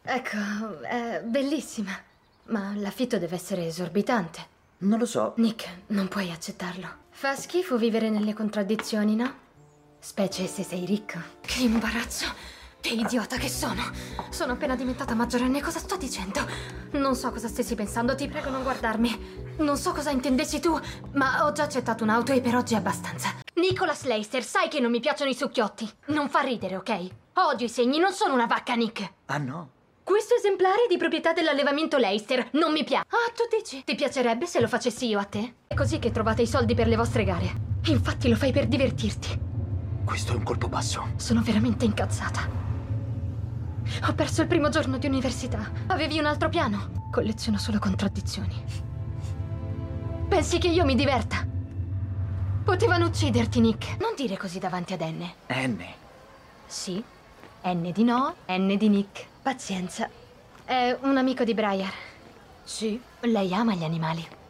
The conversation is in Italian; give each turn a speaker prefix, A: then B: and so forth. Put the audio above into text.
A: Ecco, è bellissima. Ma l'affitto deve essere esorbitante.
B: Non lo so.
A: Nick, non puoi accettarlo. Fa schifo vivere nelle contraddizioni, no? Specie se sei ricco. Che imbarazzo! Che idiota che sono! Sono appena diventata maggiorenne, cosa sto dicendo? Non so cosa stessi pensando, ti prego non guardarmi. Non so cosa intendessi tu, ma ho già accettato un'auto e per oggi è abbastanza. Nicholas Leyster, sai che non mi piacciono i succhiotti. Non fa ridere, ok? Odio i segni, non sono una vacca, Nick.
B: Ah, no?
A: Questo esemplare è di proprietà dell'allevamento Leyster, non mi piace. Ah, tu dici? Ti piacerebbe se lo facessi io a te? È così che trovate i soldi per le vostre gare. Infatti lo fai per divertirti.
B: Questo è un colpo basso.
A: Sono veramente incazzata. Ho perso il primo giorno di università. Avevi un altro piano? Colleziono solo contraddizioni. Pensi che io mi diverta? Potevano ucciderti, Nick. Non dire così davanti ad N.
B: N.
A: Sì. N di no, N di Nick. Pazienza. È un amico di Briar. Sì. Lei ama gli animali.